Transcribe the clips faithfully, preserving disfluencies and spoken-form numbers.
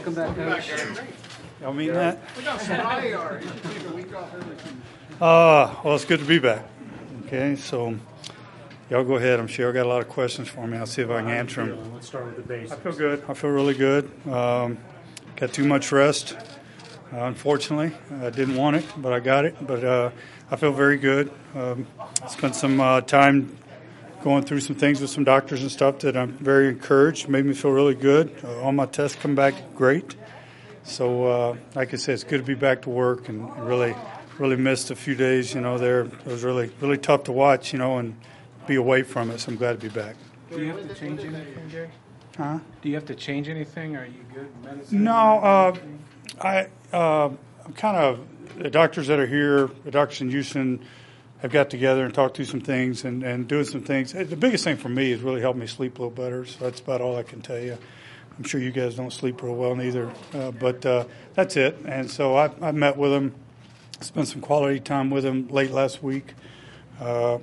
Welcome back, Coach. Y'all mean that? We got some I R. You should take a week off every two. Uh, well, it's good to be back. Okay, so y'all go ahead. I'm sure y'all got a lot of questions for me. I'll see if I can answer them. Let's start with the basics. I feel good. I feel really good. Um, got too much rest. Uh, unfortunately, I didn't want it, but I got it. But uh, I feel very good. Um, spent some uh, time going through some things with some doctors and stuff that I'm very encouraged. Made me feel really good. Uh, all my tests come back great. So, uh, like I said, it's good to be back to work, and really, really missed a few days. You know, there it was really, really tough to watch. You know, and be away from it. So I'm glad to be back. Do you have to change anything, Jerry? Huh? Do you have to change anything? Are you good in medicine? No, uh, I, uh, I'm kind of, the doctors that are here, the doctors in Houston have got together and talked through some things and, and doing some things. The biggest thing for me is really helped me sleep a little better, so that's about all I can tell you. I'm sure you guys don't sleep real well neither, uh, but uh, that's it. And so I, I met with them, spent some quality time with them late last week, uh,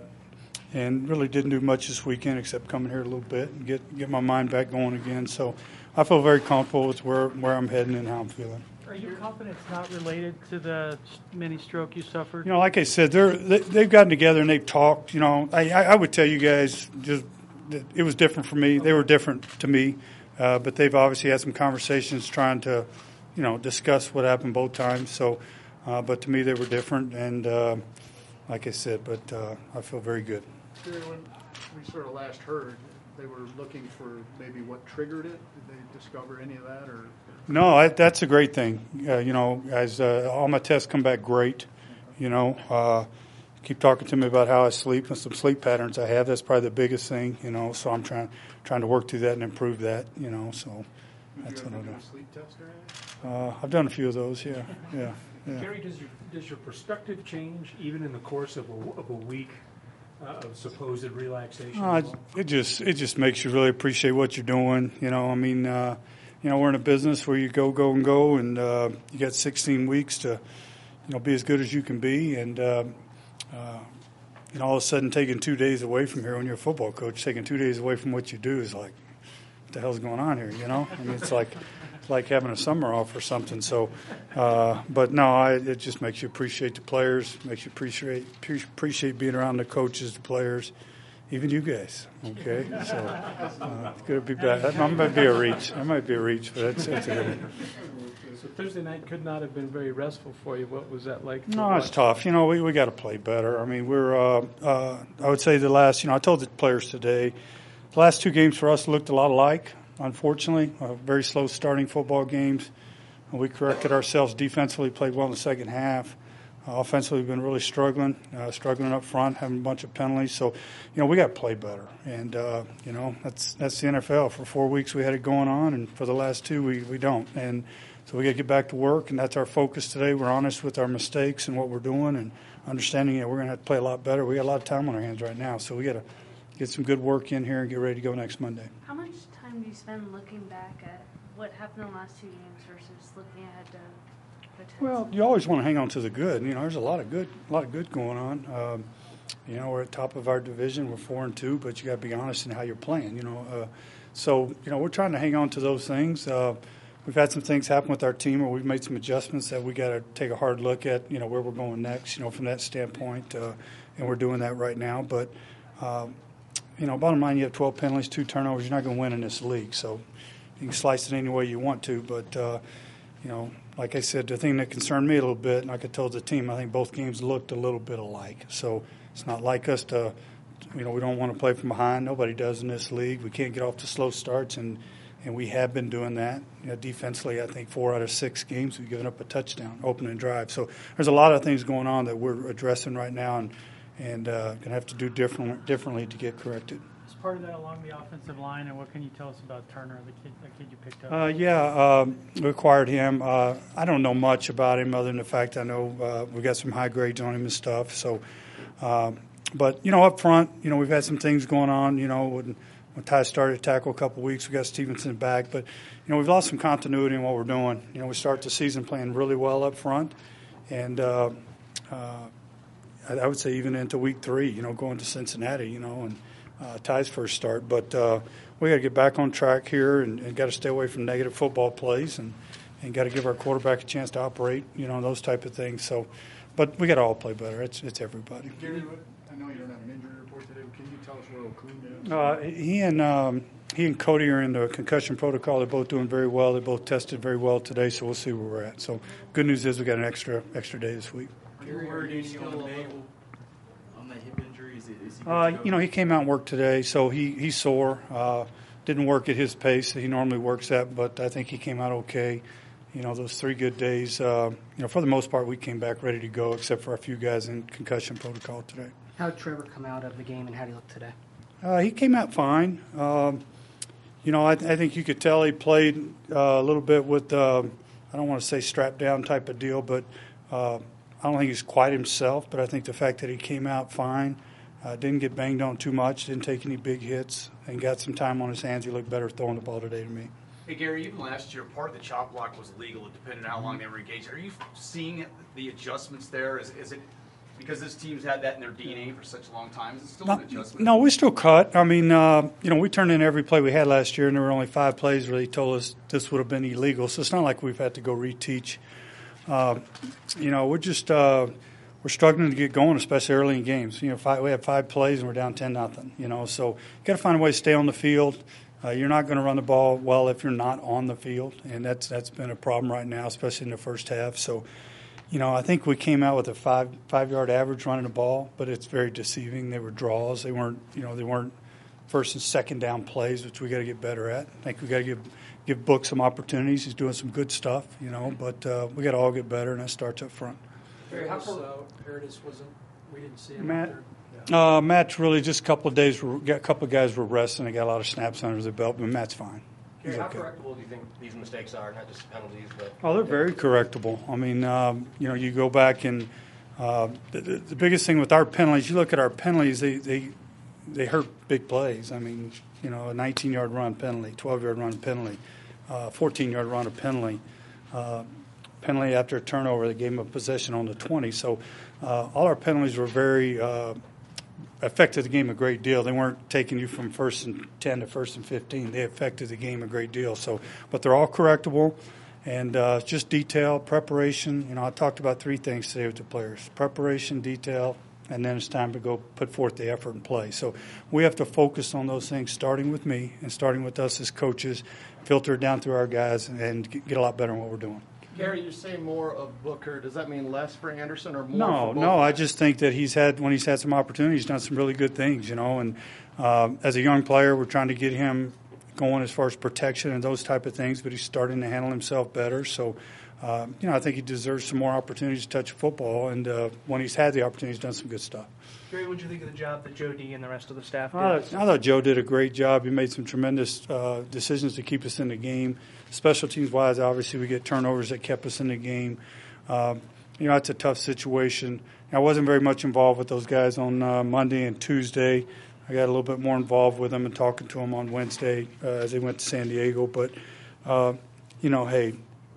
and really didn't do much this weekend except come in here a little bit and get, get my mind back going again. So I feel very comfortable with where, where I'm heading and how I'm feeling. Are you confident it's not related to the mini stroke you suffered? You know, like I said, they're, they, they've gotten together and they've talked. You know, I, I would tell you guys just that it was different for me. They were different to me, uh, but they've obviously had some conversations trying to, you know, discuss what happened both times. So, uh, but to me, they were different, and uh, like I said, but uh, I feel very good. When we sort of last heard, they were looking for maybe what triggered it. Did they discover any of that, or? No, I, that's a great thing. Uh, you know, as uh, all my tests come back great, you know, uh, keep talking to me about how I sleep and some sleep patterns I have. That's probably the biggest thing, you know. So I'm trying trying to work through that and improve that, you know. So that's what I'm doing. Sleep test or anything? Uh, I've done a few of those, yeah, yeah, yeah. Jerry, does your does your perspective change even in the course of a, of a week uh, of supposed relaxation? Uh, it just it just makes you really appreciate what you're doing. You know, I mean. Uh, You know, we're in a business where you go, go, and go, and uh, you got sixteen weeks to, you know, be as good as you can be. And, uh, uh, you know, all of a sudden taking two days away from here when you're a football coach, taking two days away from what you do is like, what the hell's going on here, you know? I mean, it's like it's like having a summer off or something. So, uh, but, no, I, it just makes you appreciate the players, makes you appreciate appreciate being around the coaches, the players. Even you guys, okay? So uh, it's good to be back. That might be a reach. That might be a reach, but that's, that's a good one. So Thursday night could not have been very restful for you. What was that like? No, it's tough. You know, we we got to play better. I mean, we're. Uh, uh, I would say the last. You know, I told the players today, the last two games for us looked a lot alike. Unfortunately, uh, very slow starting football games. We corrected ourselves defensively, played well in the second half. Uh, offensively, we've been really struggling, uh, struggling up front, having a bunch of penalties. So, you know, we got to play better. And, uh, you know, that's that's the N F L. For four weeks we had it going on, and for the last two we, we don't. And so we got to get back to work, and that's our focus today. We're honest with our mistakes and what we're doing and understanding that we're going to have to play a lot better. We got a lot of time on our hands right now, so we got to get some good work in here and get ready to go next Monday. How much time do you spend looking back at what happened in the last two games versus looking ahead to Well, you always want to hang on to the good. You know, there's a lot of good, a lot of good going on. Um, you know, we're at top of our division. We're four and two, but you got to be honest in how you're playing. You know, uh, so you know we're trying to hang on to those things. Uh, we've had some things happen with our team where we've made some adjustments that we got to take a hard look at. You know, where we're going next. You know, from that standpoint, uh, and we're doing that right now. But uh, you know, bottom line, you have twelve penalties, two turnovers. You're not going to win in this league. So you can slice it any way you want to, but uh, you know. Like I said, the thing that concerned me a little bit, and like I told the team, I think both games looked a little bit alike. So it's not like us to, you know, we don't want to play from behind. Nobody does in this league. We can't get off to slow starts, and, and we have been doing that. You know, defensively, I think four out of six games we've given up a touchdown, opening drive. So there's a lot of things going on that we're addressing right now, and and uh, going to have to do different, differently to get corrected. Part of that along the offensive line, and what can you tell us about Turner, the kid, the kid you picked up? Uh, yeah, um, we acquired him. Uh, I don't know much about him other than the fact I know uh, we got some high grades on him and stuff. So, uh, but you know, up front, you know, we've had some things going on. You know, when, when Ty started to tackle a couple weeks, we got Stevenson back, but you know, we've lost some continuity in what we're doing. You know, we start the season playing really well up front, and uh, uh, I, I would say even into week three, you know, going to Cincinnati, you know, and uh, Ty's first start. But uh, we got to get back on track here and, and got to stay away from negative football plays and, and got to give our quarterback a chance to operate, you know, those type of things. So, but we got to all play better. It's it's everybody. Gary, I know you don't have an injury report today, but can you tell us where Okun is? Uh, he and um, he and Cody are in the concussion protocol. They're both doing very well. They both tested very well today, so we'll see where we're at. So, good news is we got an extra extra day this week. Are you worried any still on the on that hip injury? Is, it, is he good Uh, to go? you know, he came out and worked today, so he he's sore. Uh, didn't work at his pace that he normally works at, but I think he came out okay. You know, those three good days. Uh, you know, for the most part, we came back ready to go, except for a few guys in concussion protocol today. How did Trevor come out of the game, and how did he look today? Uh, he came out fine. Um, you know, I, I think you could tell he played uh, a little bit with, uh, I don't want to say strapped down type of deal, but uh, I don't think he's quite himself. But I think the fact that he came out fine, uh, didn't get banged on too much, didn't take any big hits, and got some time on his hands, he looked better throwing the ball today to me. Hey, Gary, even last year, part of the chop block was legal, depending on how long they were engaged. Are you seeing the adjustments there? Is, is it because this team's had that in their D N A for such a long time? Is it still No, an adjustment? no, we still cut. I mean, uh, you know, we turned in every play we had last year, and there were only five plays where they told us this would have been illegal. So it's not like we've had to go reteach. Uh, you know, we're just uh, we're struggling to get going, especially early in games. You know, five, we have five plays and we're down ten nothing. You know, so you got to find a way to stay on the field. Uh, you're not going to run the ball well if you're not on the field, and that's that's been a problem right now, especially in the first half. So, you know, I think we came out with a five five yard average running the ball, but it's very deceiving. They were draws. They weren't, you know, they weren't first and second down plays, which we got to get better at. I think we got to give give Book some opportunities. He's doing some good stuff, you know, but uh, we got to all get better, and that starts up front. Paradis, uh, Paradis wasn't. We didn't see him Matt, out there. uh, Matt's really just a couple of days. Got a couple of guys were resting. They got a lot of snaps under their belt, but Matt's fine. He's Gary, how okay. correctable do you think these mistakes are? Not just penalties, but Oh, they're very correctable. I mean, um, you know, you go back and uh, the, the biggest thing with our penalties, you look at our penalties, they, they they hurt big plays. I mean, you know, a nineteen yard run penalty, twelve yard run penalty, uh, fourteen yard run a penalty, uh, penalty after a turnover that gave them a possession on the twenty. So uh, all our penalties were very uh, affected the game a great deal. They weren't taking you from first and ten to first and fifteen. They affected the game a great deal. So, but they're all correctable, and uh, just detail, preparation. You know, I talked about three things today with the players: preparation, detail, and then it's time to go put forth the effort and play. So we have to focus on those things, starting with me and starting with us as coaches, filter it down through our guys, and get a lot better in what we're doing. Gary, you say more of Booker. Does that mean less for Anderson or more No, for both? no. I just think that he's had when he's had some opportunities, he's done some really good things, you know. And um, as a young player, we're trying to get him going as far as protection and those type of things. But he's starting to handle himself better. So, uh, you know, I think he deserves some more opportunities to touch football. And uh, when he's had the opportunity, he's done some good stuff. Gary, what did you think of the job that Joe D and the rest of the staff did? I thought, I thought Joe did a great job. He made some tremendous uh, decisions to keep us in the game. Special teams wise, obviously we get turnovers that kept us in the game. Um, you know, it's a tough situation. I wasn't very much involved with those guys on uh, Monday and Tuesday. I got a little bit more involved with them and talking to them on Wednesday uh, as they went to San Diego. But, uh, you know, hey,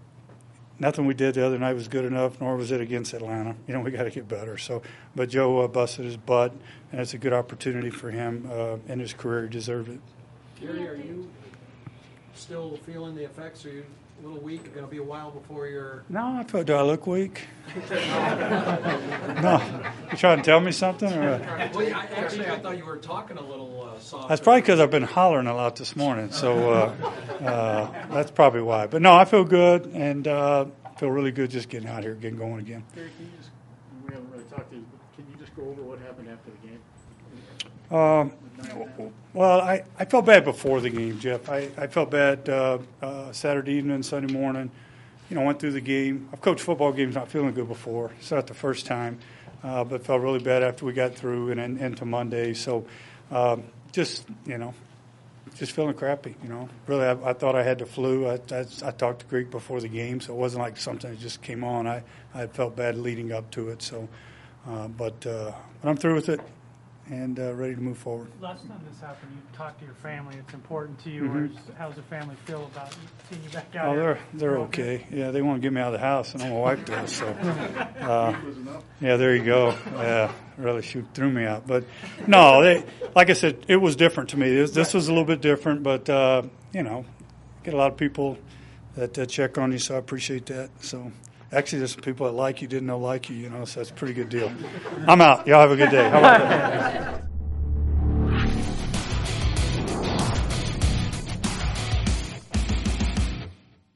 nothing we did the other night was good enough, nor was it against Atlanta. You know, we got to get better. So, but Joe uh, busted his butt, and it's a good opportunity for him uh, in his career. He deserved it. Gary, are you still feeling the effects? Are you a little weak? It's going to be a while before you're. No, I feel. Do I look weak? No. You trying to tell me something? Or? Well, yeah, I, actually, I thought you were talking a little uh, soft. That's probably because I've been hollering a lot this morning. So uh, uh, that's probably why. But no, I feel good, and uh, feel really good just getting out here, getting going again. Gary, can you just, we haven't really talked to you, but can you just go over what happened after the game? Um, well, I, I felt bad before the game, Jeff. I, I felt bad uh, uh, Saturday evening, Sunday morning. You know, went through the game. I've coached football games not feeling good before. It's not the first time, uh, but felt really bad after we got through and, and into Monday. So um, just, you know, just feeling crappy, you know. Really, I, I thought I had the flu. I, I, I talked to Greek before the game, so it wasn't like something that just came on. I, I felt bad leading up to it. So, uh, but, uh, but I'm through with it. and uh, ready to move forward. Last time this happened, you talked to your family. It's important to you. Mhm. Where's, how's the family feel about you- seeing you back out Oh, here? they're they're okay. Yeah, they want to get me out of the house, and my wife does. So, uh, yeah, there you go. Yeah, really shoot threw me out. But no, they like I said, it was different to me. This, this was a little bit different, but uh, you know, get a lot of people that uh, check on you, so I appreciate that. So, actually, there's some people that like you, didn't know like you, you know, so that's a pretty good deal. I'm out. Y'all have a good day. How about that?